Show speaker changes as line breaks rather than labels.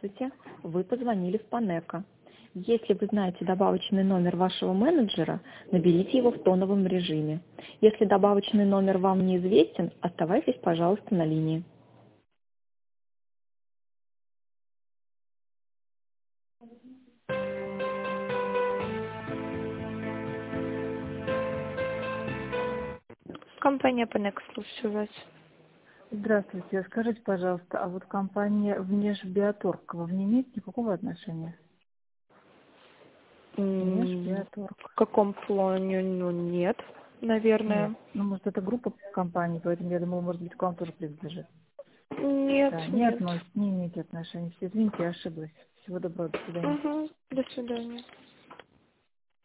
Здравствуйте, вы позвонили в Панеко. Если вы знаете добавочный номер вашего менеджера, наберите его в тоновом режиме. Если добавочный номер вам неизвестен, оставайтесь, пожалуйста, на линии.
Компания Панек, слушаю вас.
Здравствуйте. Скажите, пожалуйста, а вот компания Внешбиоторг к вам не имеет никакого отношения? Внешбиоторг.
В каком плане? Ну, нет,
Нет.
наверное.
Ну, может, это группа компаний, поэтому я думала, может быть, к вам тоже принадлежит.
Нет,
Да, не
нет.
относится, не имеете отношения. Извините, я ошиблась. Всего доброго, до свидания.
Угу. До свидания.